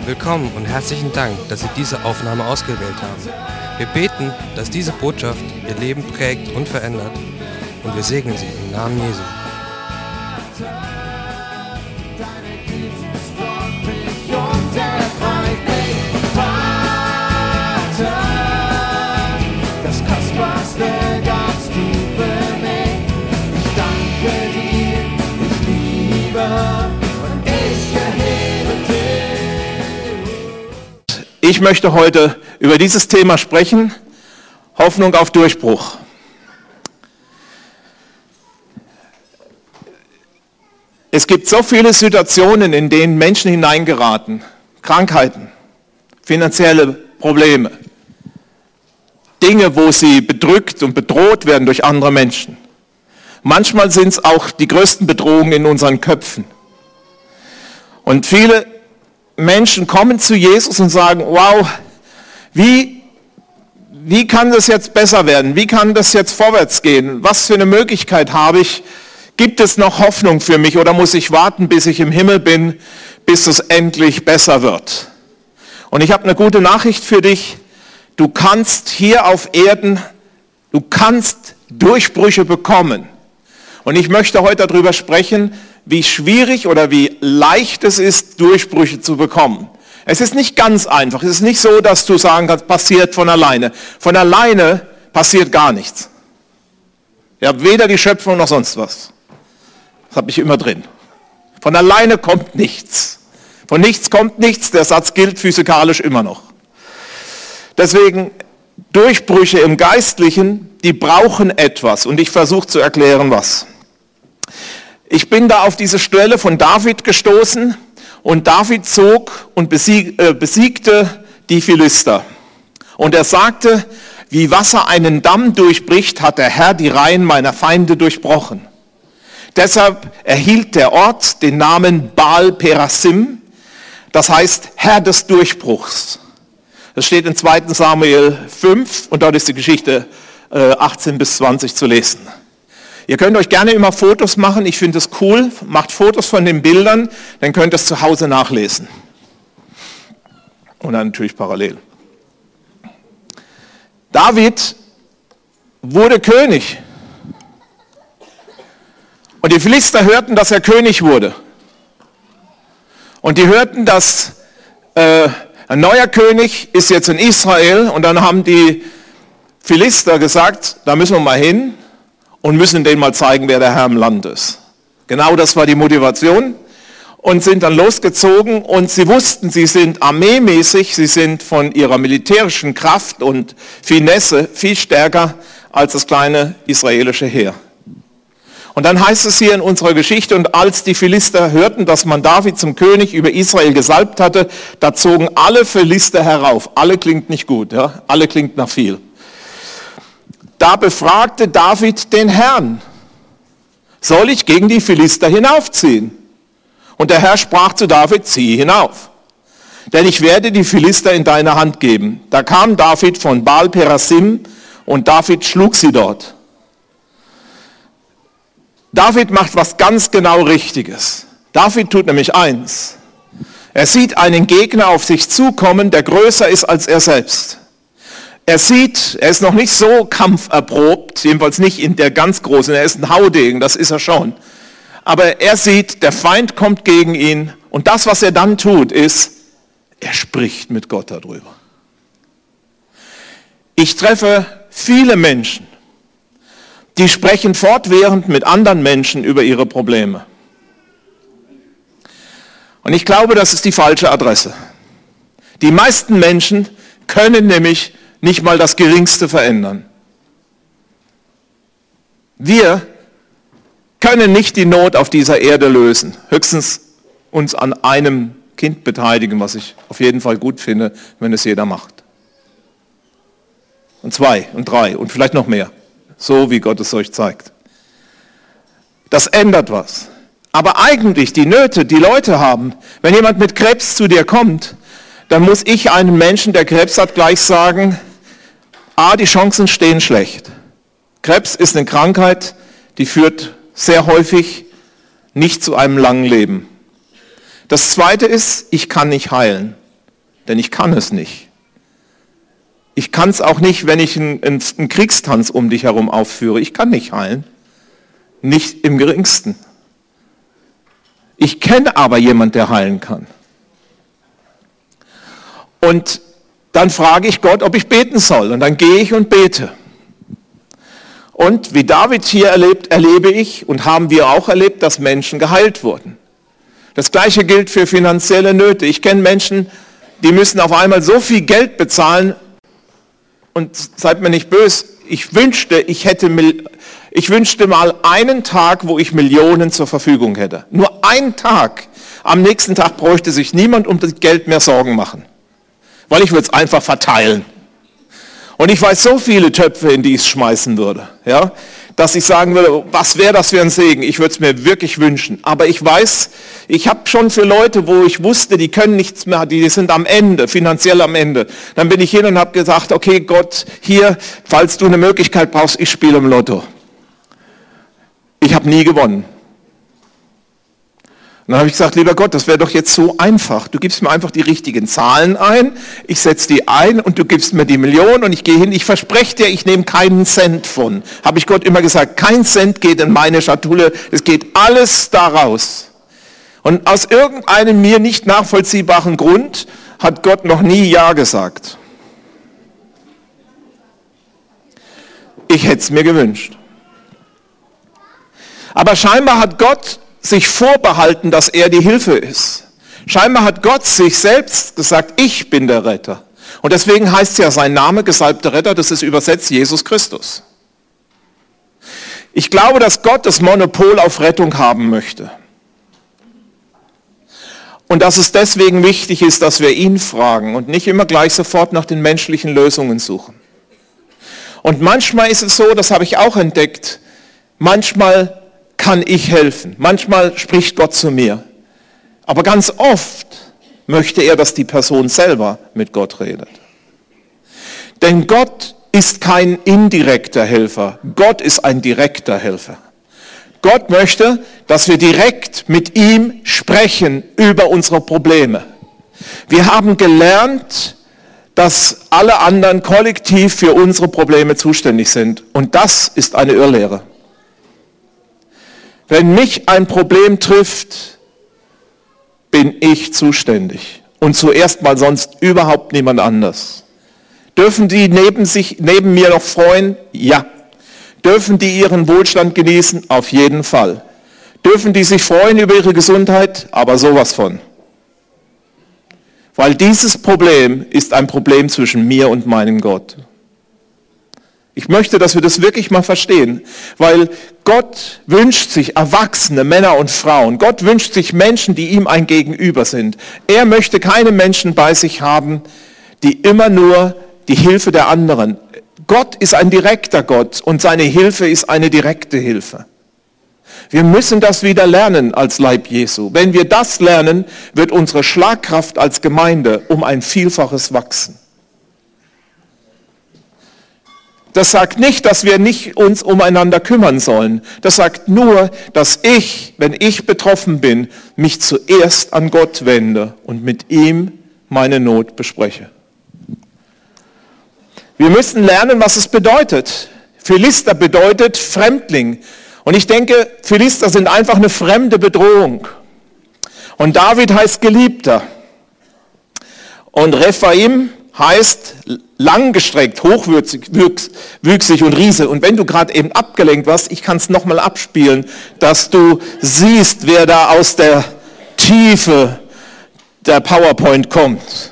Willkommen und herzlichen Dank, dass Sie diese Aufnahme ausgewählt haben. Wir beten, dass diese Botschaft Ihr Leben prägt und verändert, und wir segnen Sie im Namen Jesu. Das Kostbarste ganz tief für mich. Ich danke dir, ich liebe und ich erhebe dich. Ich möchte heute über dieses Thema sprechen, Hoffnung auf Durchbruch. Es gibt so viele Situationen, in denen Menschen hineingeraten, Krankheiten, finanzielle Probleme, Dinge, wo sie bedrückt und bedroht werden durch andere Menschen. Manchmal sind es auch die größten Bedrohungen in unseren Köpfen. Und viele Menschen kommen zu Jesus und sagen, wow, wie kann das jetzt besser werden? Wie kann das jetzt vorwärts gehen? Was für eine Möglichkeit habe ich? Gibt es noch Hoffnung für mich oder muss ich warten, bis ich im Himmel bin, bis es endlich besser wird? Und ich habe eine gute Nachricht für dich. Du kannst hier auf Erden, du kannst Durchbrüche bekommen. Und ich möchte heute darüber sprechen, wie schwierig oder wie leicht es ist, Durchbrüche zu bekommen. Es ist nicht ganz einfach. Es ist nicht so, dass du sagen kannst, passiert von alleine. Von alleine passiert gar nichts. Ihr habt weder die Schöpfung noch sonst was. Das habe ich immer drin. Von alleine kommt nichts. Von nichts kommt nichts. Der Satz gilt physikalisch immer noch. Deswegen Durchbrüche im Geistlichen, die brauchen etwas. Und ich versuche zu erklären, was. Ich bin da auf diese Stelle von David gestoßen. Und David zog und besiegte die Philister. Und er sagte, wie Wasser einen Damm durchbricht, hat der Herr die Reihen meiner Feinde durchbrochen. Deshalb erhielt der Ort den Namen Baal Perasim, das heißt Herr des Durchbruchs. Das steht in 2. Samuel 5 und dort ist die Geschichte 18 bis 20 zu lesen. Ihr könnt euch gerne immer Fotos machen, ich finde es cool, macht Fotos von den Bildern, dann könnt ihr es zu Hause nachlesen. Und dann natürlich parallel. David wurde König. Und die Philister hörten, dass er König wurde. Und die hörten, dass ein neuer König ist jetzt in Israel. Und dann haben die Philister gesagt, da müssen wir mal hin und müssen denen mal zeigen, wer der Herr im Land ist. Genau das war die Motivation. Und sind dann losgezogen und sie wussten, sie sind armeemäßig, sie sind von ihrer militärischen Kraft und Finesse viel stärker als das kleine israelische Heer. Und dann heißt es hier in unserer Geschichte, und als die Philister hörten, dass man David zum König über Israel gesalbt hatte, da zogen alle Philister herauf. Alle klingt nicht gut, ja? Alle klingt nach viel. Da befragte David den Herrn, soll ich gegen die Philister hinaufziehen? Und der Herr sprach zu David, zieh hinauf, denn ich werde die Philister in deine Hand geben. Da kam David von Baal Perasim und David schlug sie dort. David macht was ganz genau Richtiges. David tut nämlich eins. Er sieht einen Gegner auf sich zukommen, der größer ist als er selbst. Er ist noch nicht so kampferprobt, jedenfalls nicht in der ganz großen, er ist ein Haudegen, das ist er schon. Aber er sieht, der Feind kommt gegen ihn und das, was er dann tut, ist, er spricht mit Gott darüber. Ich treffe viele Menschen, die sprechen fortwährend mit anderen Menschen über ihre Probleme. Und ich glaube, das ist die falsche Adresse. Die meisten Menschen können nämlich nicht mal das Geringste verändern. Wir können nicht die Not auf dieser Erde lösen. Höchstens uns an einem Kind beteiligen, was ich auf jeden Fall gut finde, wenn es jeder macht. Und 2 und 3 und vielleicht noch mehr. So wie Gott es euch zeigt. Das ändert was. Aber eigentlich die Nöte, die Leute haben, wenn jemand mit Krebs zu dir kommt, dann muss ich einem Menschen, der Krebs hat, gleich sagen, die Chancen stehen schlecht. Krebs ist eine Krankheit, die führt sehr häufig nicht zu einem langen Leben. Das Zweite ist, ich kann nicht heilen. denn ich kann es nicht. Ich kann es auch nicht, wenn ich einen Kriegstanz um dich herum aufführe. Ich kann nicht heilen. Nicht im geringsten. Ich kenne aber jemanden, der heilen kann. Und dann frage ich Gott, ob ich beten soll. Und dann gehe ich und bete. Und wie David hier erlebt, erlebe ich und haben wir auch erlebt, dass Menschen geheilt wurden. Das Gleiche gilt für finanzielle Nöte. Ich kenne Menschen, die müssen auf einmal so viel Geld bezahlen. Und seid mir nicht böse, ich wünschte mal einen Tag, wo ich Millionen zur Verfügung hätte. Nur einen Tag. Am nächsten Tag bräuchte sich niemand um das Geld mehr Sorgen machen. Weil ich würde es einfach verteilen. Und ich weiß so viele Töpfe, in die ich es schmeißen würde, ja, dass ich sagen würde, was wäre das für ein Segen? Ich würde es mir wirklich wünschen. Aber ich weiß, ich habe schon für Leute, wo ich wusste, die können nichts mehr, die sind am Ende, finanziell am Ende. Dann bin ich hin und habe gesagt, okay Gott, hier, falls du eine Möglichkeit brauchst, ich spiele im Lotto. Ich habe nie gewonnen. Und dann habe ich gesagt, lieber Gott, das wäre doch jetzt so einfach. Du gibst mir einfach die richtigen Zahlen ein, ich setze die ein und du gibst mir die Million und ich gehe hin. Ich verspreche dir, ich nehme keinen Cent von. Habe ich Gott immer gesagt, kein Cent geht in meine Schatulle, es geht alles daraus. Und aus irgendeinem mir nicht nachvollziehbaren Grund hat Gott noch nie Ja gesagt. Ich hätte es mir gewünscht. Aber scheinbar hat Gott sich vorbehalten, dass er die Hilfe ist. Scheinbar hat Gott sich selbst gesagt, ich bin der Retter. Und deswegen heißt ja sein Name, gesalbter Retter, das ist übersetzt Jesus Christus. Ich glaube, dass Gott das Monopol auf Rettung haben möchte. Und dass es deswegen wichtig ist, dass wir ihn fragen und nicht immer gleich sofort nach den menschlichen Lösungen suchen. Und manchmal ist es so, das habe ich auch entdeckt, manchmal kann ich helfen. Manchmal spricht Gott zu mir. Aber ganz oft möchte er, dass die Person selber mit Gott redet. Denn Gott ist kein indirekter Helfer. Gott ist ein direkter Helfer. Gott möchte, dass wir direkt mit ihm sprechen über unsere Probleme. Wir haben gelernt, dass alle anderen kollektiv für unsere Probleme zuständig sind. Und das ist eine Irrlehre. Wenn mich ein Problem trifft, bin ich zuständig. Und zuerst mal sonst überhaupt niemand anders. Dürfen die neben mir noch freuen? Ja. Dürfen die ihren Wohlstand genießen? Auf jeden Fall. Dürfen die sich freuen über ihre Gesundheit? Aber sowas von. Weil dieses Problem ist ein Problem zwischen mir und meinem Gott. Ich möchte, dass wir das wirklich mal verstehen, weil Gott wünscht sich erwachsene Männer und Frauen. Gott wünscht sich Menschen, die ihm ein Gegenüber sind. Er möchte keine Menschen bei sich haben, die immer nur die Hilfe der anderen. Gott ist ein direkter Gott und seine Hilfe ist eine direkte Hilfe. Wir müssen das wieder lernen als Leib Jesu. Wenn wir das lernen, wird unsere Schlagkraft als Gemeinde um ein Vielfaches wachsen. Das sagt nicht, dass wir nicht uns umeinander kümmern sollen. Das sagt nur, dass ich, wenn ich betroffen bin, mich zuerst an Gott wende und mit ihm meine Not bespreche. Wir müssen lernen, was es bedeutet. Philister bedeutet Fremdling. Und ich denke, Philister sind einfach eine fremde Bedrohung. Und David heißt Geliebter. Und Rephaim heißt langgestreckt, hochwüchsig und Riese. Und wenn du gerade eben abgelenkt warst, ich kann es nochmal abspielen, dass du siehst, wer da aus der Tiefe der PowerPoint kommt.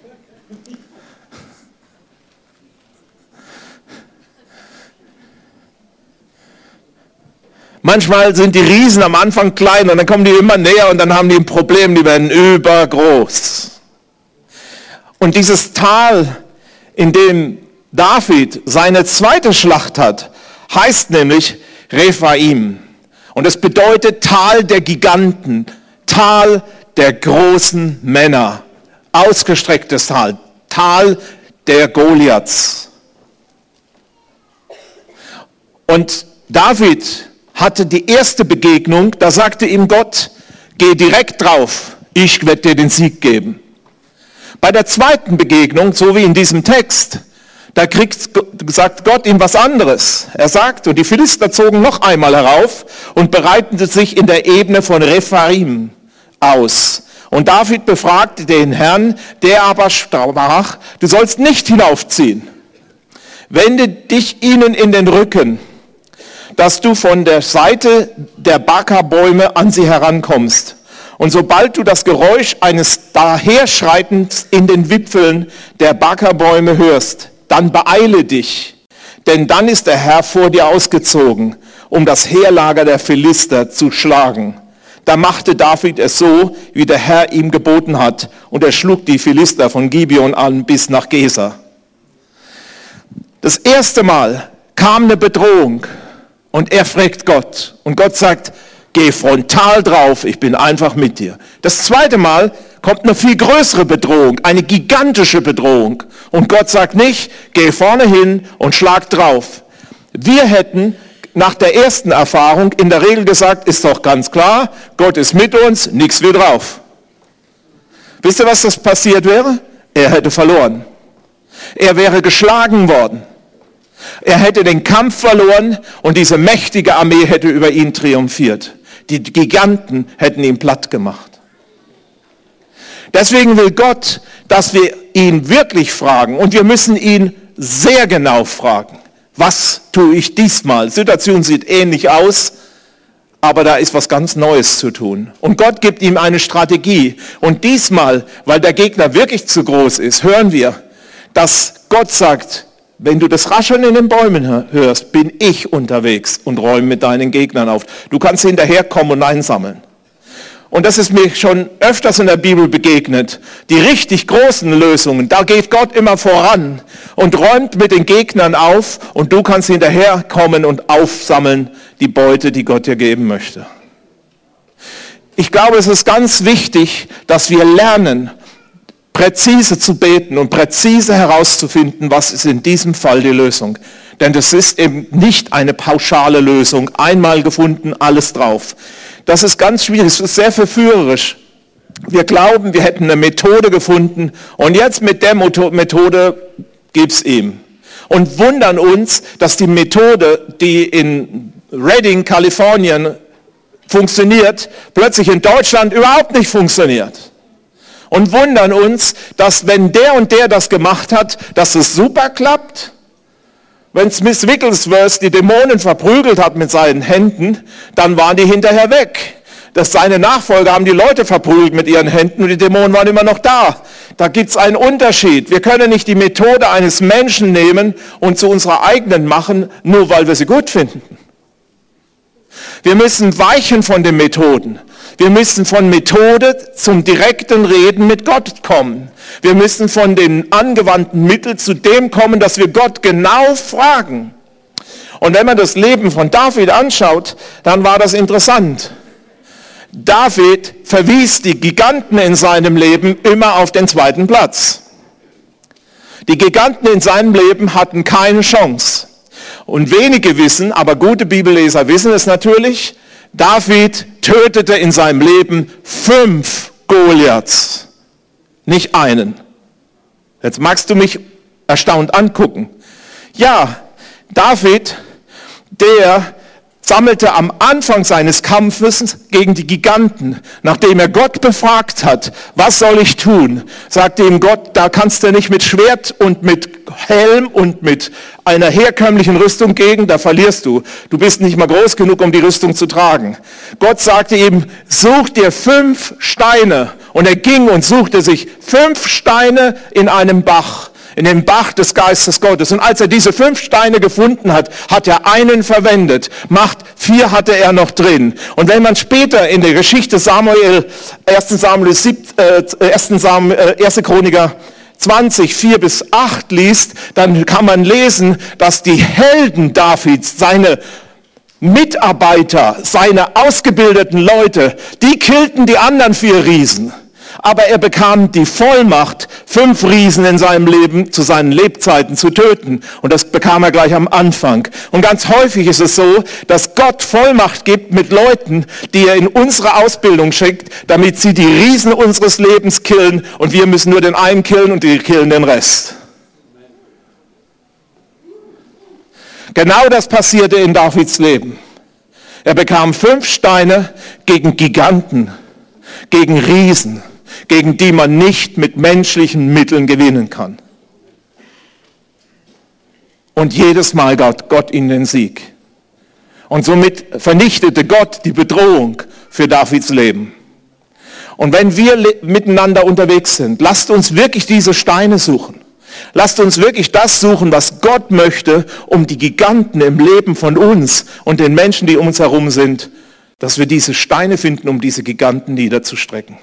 Manchmal sind die Riesen am Anfang klein und dann kommen die immer näher und dann haben die ein Problem, die werden übergroß. Und dieses Tal, in dem David seine zweite Schlacht hat, heißt nämlich Rephaim. Und es bedeutet Tal der Giganten, Tal der großen Männer, ausgestrecktes Tal, Tal der Goliaths. Und David hatte die erste Begegnung, da sagte ihm Gott, geh direkt drauf, ich werde dir den Sieg geben. Bei der zweiten Begegnung, so wie in diesem Text, da sagt Gott ihm was anderes. Er sagt, und die Philister zogen noch einmal herauf und bereiteten sich in der Ebene von Rephaim aus. Und David befragte den Herrn, der aber sprach, du sollst nicht hinaufziehen. Wende dich ihnen in den Rücken, dass du von der Seite der Bakabäume an sie herankommst. Und sobald du das Geräusch eines Daherschreitens in den Wipfeln der Bakabäume hörst, dann beeile dich, denn dann ist der Herr vor dir ausgezogen, um das Heerlager der Philister zu schlagen. Da machte David es so, wie der Herr ihm geboten hat, und er schlug die Philister von Gibeon an bis nach Geser. Das erste Mal kam eine Bedrohung und er fragt Gott. Und Gott sagt, geh frontal drauf, ich bin einfach mit dir. Das zweite Mal kommt eine viel größere Bedrohung, eine gigantische Bedrohung. Und Gott sagt nicht, geh vorne hin und schlag drauf. Wir hätten nach der ersten Erfahrung in der Regel gesagt, ist doch ganz klar, Gott ist mit uns, nichts wie drauf. Wisst ihr, was das passiert wäre? Er hätte verloren. Er wäre geschlagen worden. Er hätte den Kampf verloren und diese mächtige Armee hätte über ihn triumphiert. Die Giganten hätten ihn platt gemacht. Deswegen will Gott, dass wir ihn wirklich fragen und wir müssen ihn sehr genau fragen. Was tue ich diesmal? Die Situation sieht ähnlich aus, aber da ist was ganz Neues zu tun. Und Gott gibt ihm eine Strategie. Und diesmal, weil der Gegner wirklich zu groß ist, hören wir, dass Gott sagt, wenn du das Rascheln in den Bäumen hörst, bin ich unterwegs und räume mit deinen Gegnern auf. Du kannst hinterherkommen und einsammeln. Und das ist mir schon öfters in der Bibel begegnet. Die richtig großen Lösungen, da geht Gott immer voran und räumt mit den Gegnern auf und du kannst hinterherkommen und aufsammeln die Beute, die Gott dir geben möchte. Ich glaube, es ist ganz wichtig, dass wir lernen, präzise zu beten und präzise herauszufinden, was ist in diesem Fall die Lösung. Denn das ist eben nicht eine pauschale Lösung, einmal gefunden, alles drauf. Das ist ganz schwierig, es ist sehr verführerisch. Wir glauben, wir hätten eine Methode gefunden und jetzt mit der Methode gib's ihm. Und wundern uns, dass die Methode, die in Redding, Kalifornien funktioniert, plötzlich in Deutschland überhaupt nicht funktioniert. Und wundern uns, dass wenn der und der das gemacht hat, dass es super klappt. Wenn Smith Wigglesworth die Dämonen verprügelt hat mit seinen Händen, dann waren die hinterher weg. Seine Nachfolger haben die Leute verprügelt mit ihren Händen und die Dämonen waren immer noch da. Da gibt es einen Unterschied. Wir können nicht die Methode eines Menschen nehmen und zu unserer eigenen machen, nur weil wir sie gut finden. Wir müssen weichen von den Methoden. Wir müssen von Methode zum direkten Reden mit Gott kommen. Wir müssen von den angewandten Mitteln zu dem kommen, dass wir Gott genau fragen. Und wenn man das Leben von David anschaut, dann war das interessant. David verwies die Giganten in seinem Leben immer auf den zweiten Platz. Die Giganten in seinem Leben hatten keine Chance. Und wenige wissen, aber gute Bibelleser wissen es natürlich, David tötete in seinem Leben 5 Goliaths, nicht einen. Jetzt magst du mich erstaunt angucken. Ja, David, der sammelte am Anfang seines Kampfes gegen die Giganten, nachdem er Gott befragt hat, was soll ich tun, sagte ihm Gott, da kannst du nicht mit Schwert und mit Helm und mit einer herkömmlichen Rüstung gegen, da verlierst du. Du bist nicht mal groß genug, um die Rüstung zu tragen. Gott sagte ihm, such dir 5 Steine. Und er ging und suchte sich 5 Steine in einem Bach. In dem Bach des Geistes Gottes. Und als er diese 5 Steine gefunden hat, hat er einen verwendet. 4 hatte er noch drin. Und wenn man später in der Geschichte Samuel, 1. Chroniker 20, 4-8 liest, dann kann man lesen, dass die Helden Davids, seine Mitarbeiter, seine ausgebildeten Leute, die killten die anderen 4 Riesen. Aber er bekam die Vollmacht, 5 Riesen in seinem Leben zu seinen Lebzeiten zu töten. Und das bekam er gleich am Anfang. Und ganz häufig ist es so, dass Gott Vollmacht gibt mit Leuten, die er in unsere Ausbildung schickt, damit sie die Riesen unseres Lebens killen und wir müssen nur den einen killen und die killen den Rest. Genau das passierte in Davids Leben. Er bekam 5 Steine gegen Giganten, gegen Riesen, gegen die man nicht mit menschlichen Mitteln gewinnen kann. Und jedes Mal gab Gott ihnen den Sieg. Und somit vernichtete Gott die Bedrohung für Davids Leben. Und wenn wir miteinander unterwegs sind, lasst uns wirklich diese Steine suchen. Lasst uns wirklich das suchen, was Gott möchte, um die Giganten im Leben von uns und den Menschen, die um uns herum sind, dass wir diese Steine finden, um diese Giganten niederzustrecken.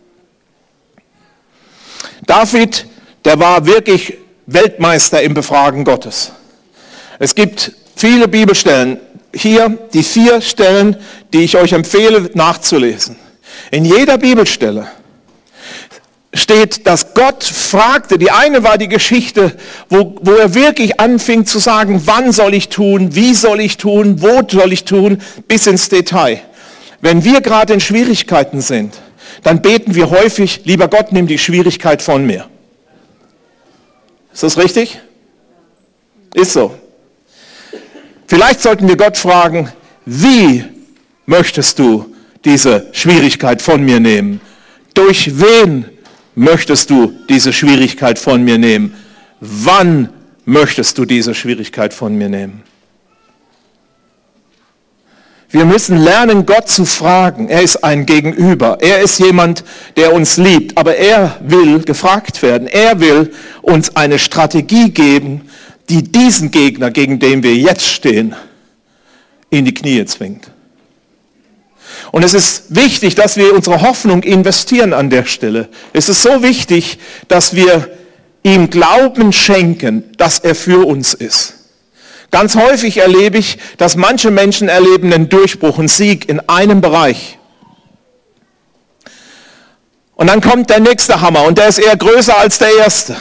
David, der war wirklich Weltmeister im Befragen Gottes. Es gibt viele Bibelstellen. Hier die 4 Stellen, die ich euch empfehle nachzulesen. In jeder Bibelstelle steht, dass Gott fragte. Die eine war die Geschichte, wo er wirklich anfing zu sagen, wann soll ich tun, wie soll ich tun, wo soll ich tun, bis ins Detail. Wenn wir gerade in Schwierigkeiten sind, dann beten wir häufig, lieber Gott, nimm die Schwierigkeit von mir. Ist das richtig? Ist so. Vielleicht sollten wir Gott fragen, wie möchtest du diese Schwierigkeit von mir nehmen? Durch wen möchtest du diese Schwierigkeit von mir nehmen? Wann möchtest du diese Schwierigkeit von mir nehmen? Wir müssen lernen, Gott zu fragen. Er ist ein Gegenüber. Er ist jemand, der uns liebt. Aber er will gefragt werden. Er will uns eine Strategie geben, die diesen Gegner, gegen den wir jetzt stehen, in die Knie zwingt. Und es ist wichtig, dass wir unsere Hoffnung investieren an der Stelle. Es ist so wichtig, dass wir ihm Glauben schenken, dass er für uns ist. Ganz häufig erlebe ich, dass manche Menschen erleben einen Durchbruch, einen Sieg in einem Bereich. Und dann kommt der nächste Hammer und der ist eher größer als der erste.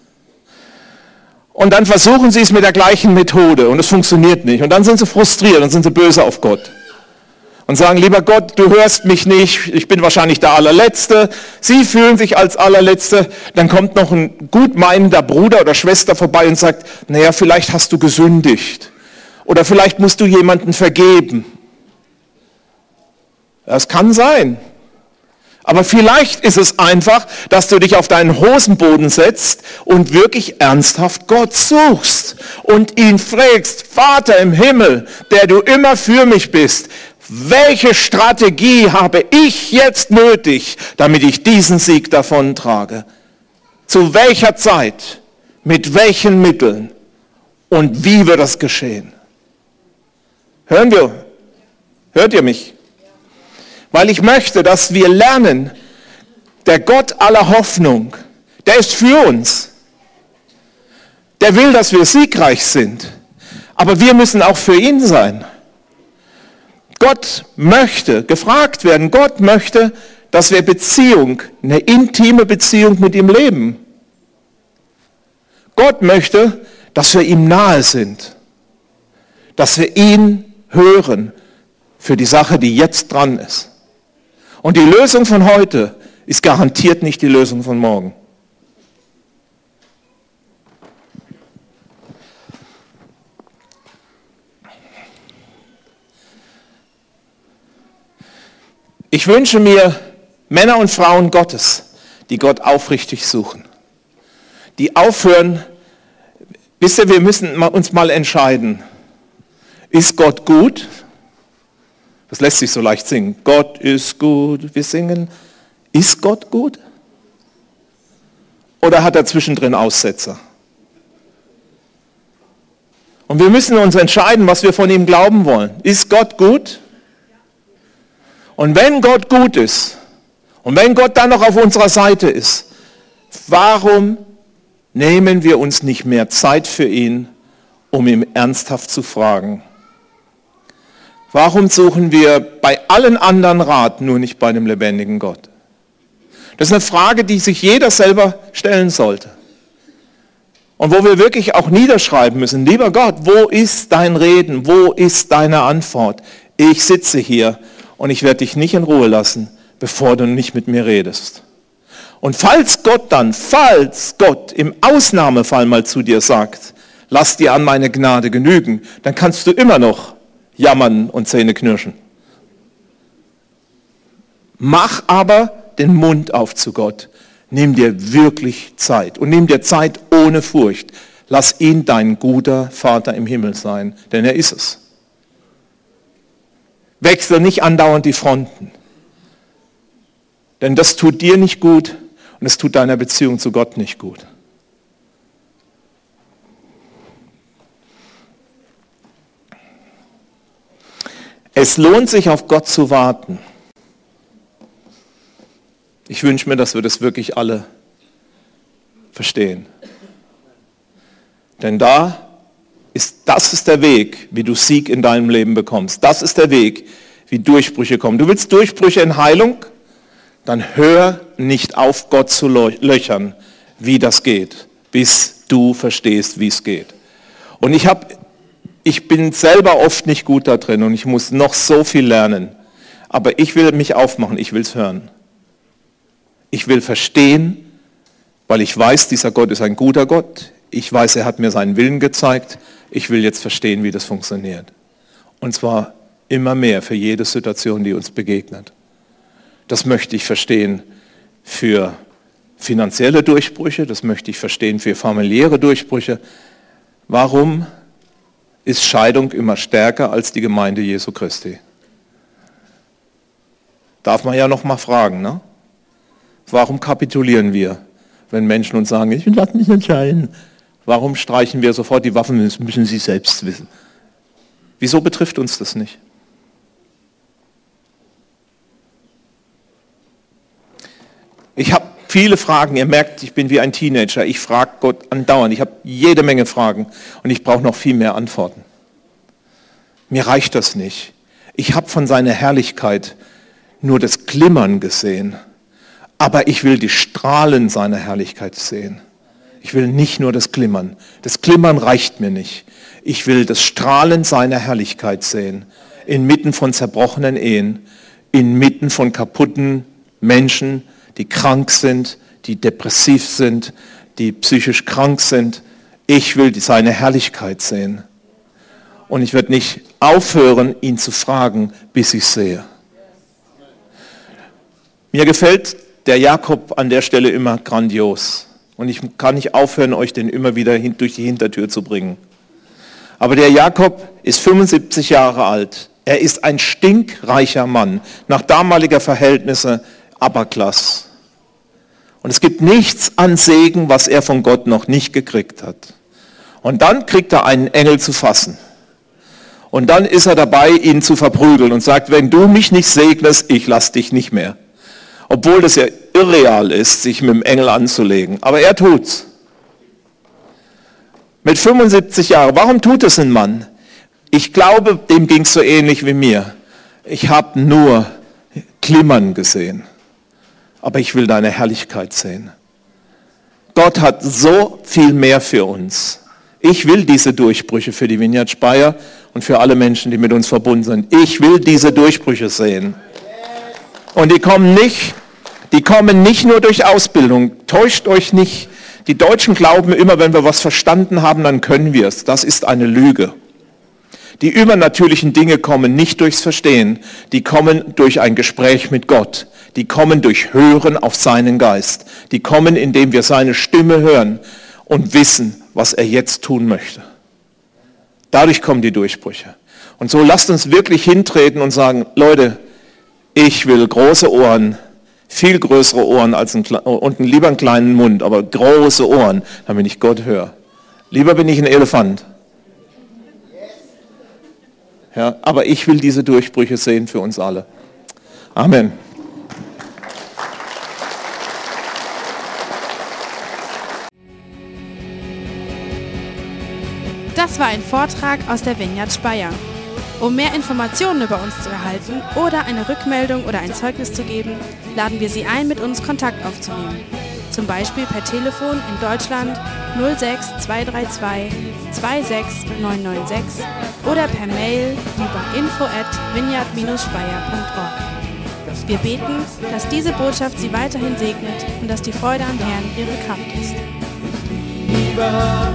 Und dann versuchen sie es mit der gleichen Methode und es funktioniert nicht. Und dann sind sie frustriert und sind sie böse auf Gott. Und sagen, lieber Gott, du hörst mich nicht, ich bin wahrscheinlich der Allerletzte. Sie fühlen sich als Allerletzte. Dann kommt noch ein gutmeinender Bruder oder Schwester vorbei und sagt, naja, vielleicht hast du gesündigt. Oder vielleicht musst du jemanden vergeben. Das kann sein. Aber vielleicht ist es einfach, dass du dich auf deinen Hosenboden setzt und wirklich ernsthaft Gott suchst und ihn fragst, Vater im Himmel, der du immer für mich bist, welche Strategie habe ich jetzt nötig, damit ich diesen Sieg davontrage? Zu welcher Zeit, mit welchen Mitteln und wie wird das geschehen? Hört ihr mich? Weil ich möchte, dass wir lernen, der Gott aller Hoffnung, der ist für uns. Der will, dass wir siegreich sind. Aber wir müssen auch für ihn sein. Gott möchte gefragt werden. Gott möchte, dass wir eine intime Beziehung mit ihm leben. Gott möchte, dass wir ihm nahe sind. Dass wir ihn hören für die Sache, die jetzt dran ist. Und die Lösung von heute ist garantiert nicht die Lösung von morgen. Ich wünsche mir Männer und Frauen Gottes, die Gott aufrichtig suchen. Die aufhören, wisst ihr, wir müssen uns mal entscheiden. Ist Gott gut? Das lässt sich so leicht singen. Gott ist gut. Wir singen, ist Gott gut? Oder hat er zwischendrin Aussetzer? Und wir müssen uns entscheiden, was wir von ihm glauben wollen. Ist Gott gut? Und wenn Gott gut ist, und wenn Gott dann noch auf unserer Seite ist, warum nehmen wir uns nicht mehr Zeit für ihn, um ihn ernsthaft zu fragen? Warum suchen wir bei allen anderen Rat, nur nicht bei dem lebendigen Gott? Das ist eine Frage, die sich jeder selber stellen sollte. Und wo wir wirklich auch niederschreiben müssen, lieber Gott, wo ist dein Reden? Wo ist deine Antwort? Ich sitze hier und ich werde dich nicht in Ruhe lassen, bevor du nicht mit mir redest. Und falls Gott im Ausnahmefall mal zu dir sagt, lass dir an meine Gnade genügen, dann kannst du immer noch jammern und Zähne knirschen. Mach aber den Mund auf zu Gott. Nimm dir wirklich Zeit und nimm dir Zeit ohne Furcht. Lass ihn dein guter Vater im Himmel sein, denn er ist es. Wechsle nicht andauernd die Fronten, denn das tut dir nicht gut und es tut deiner Beziehung zu Gott nicht gut. Es lohnt sich, auf Gott zu warten. Ich wünsche mir, dass wir das wirklich alle verstehen. Denn das ist der Weg, wie du Sieg in deinem Leben bekommst. Das ist der Weg, wie Durchbrüche kommen. Du willst Durchbrüche in Heilung? Dann hör nicht auf, Gott zu löchern, wie das geht, bis du verstehst, wie es geht. Und ich bin selber oft nicht gut da drin und ich muss noch so viel lernen. Aber ich will mich aufmachen, ich will es hören. Ich will verstehen, weil ich weiß, dieser Gott ist ein guter Gott. Ich weiß, er hat mir seinen Willen gezeigt. Ich will jetzt verstehen, wie das funktioniert. Und zwar immer mehr für jede Situation, die uns begegnet. Das möchte ich verstehen für finanzielle Durchbrüche, das möchte ich verstehen für familiäre Durchbrüche. Warum ist Scheidung immer stärker als die Gemeinde Jesu Christi? Darf man ja noch mal fragen, ne? Warum kapitulieren wir, wenn Menschen uns sagen, ich lasse mich entscheiden? Warum streichen wir sofort die Waffen, das müssen sie selbst wissen? Wieso betrifft uns das nicht? Ich habe viele Fragen, ihr merkt, ich bin wie ein Teenager, ich frage Gott andauernd, ich habe jede Menge Fragen und ich brauche noch viel mehr Antworten. Mir reicht das nicht. Ich habe von seiner Herrlichkeit nur das Glimmern gesehen. Aber ich will die Strahlen seiner Herrlichkeit sehen. Ich will nicht nur das Glimmern. Das Glimmern reicht mir nicht. Ich will das Strahlen seiner Herrlichkeit sehen. Inmitten von zerbrochenen Ehen, inmitten von kaputten Menschen, die krank sind, die depressiv sind, die psychisch krank sind. Ich will seine Herrlichkeit sehen. Und ich werde nicht aufhören, ihn zu fragen, bis ich sehe. Mir gefällt der Jakob an der Stelle immer grandios. Und ich kann nicht aufhören, euch den immer wieder durch die Hintertür zu bringen. Aber der Jakob ist 75 Jahre alt. Er ist ein stinkreicher Mann. Nach damaliger Verhältnisse Aberklasse. Und es gibt nichts an Segen, was er von Gott noch nicht gekriegt hat. Und dann kriegt er einen Engel zu fassen. Und dann ist er dabei, ihn zu verprügeln und sagt, wenn du mich nicht segnest, ich lass dich nicht mehr. Obwohl das ja irreal ist, sich mit dem Engel anzulegen. Aber er tut's. Mit 75 Jahren. Warum tut es ein Mann? Ich glaube, dem ging es so ähnlich wie mir. Ich habe nur Glimmern gesehen. Aber ich will deine Herrlichkeit sehen. Gott hat so viel mehr für uns. Ich will diese Durchbrüche für die Vineyard Speyer und für alle Menschen, die mit uns verbunden sind. Ich will diese Durchbrüche sehen. Und die kommen nicht nur durch Ausbildung. Täuscht euch nicht. Die Deutschen glauben immer, wenn wir was verstanden haben, dann können wir es. Das ist eine Lüge. Die übernatürlichen Dinge kommen nicht durchs Verstehen. Die kommen durch ein Gespräch mit Gott. Die kommen durch Hören auf seinen Geist. Die kommen, indem wir seine Stimme hören und wissen, was er jetzt tun möchte. Dadurch kommen die Durchbrüche. Und so lasst uns wirklich hintreten und sagen, Leute, ich will große Ohren, viel größere Ohren als und lieber einen kleinen Mund, aber große Ohren, damit ich Gott höre. Lieber bin ich ein Elefant. Ja, aber ich will diese Durchbrüche sehen für uns alle. Amen. Das war ein Vortrag aus der Vineyard Speyer. Um mehr Informationen über uns zu erhalten oder eine Rückmeldung oder ein Zeugnis zu geben, laden wir Sie ein, mit uns Kontakt aufzunehmen. Zum Beispiel per Telefon in Deutschland 06 232 26996 oder per Mail über info@vineyard-speyer.org. Wir beten, dass diese Botschaft Sie weiterhin segnet und dass die Freude am Herrn Ihre Kraft ist. Lieber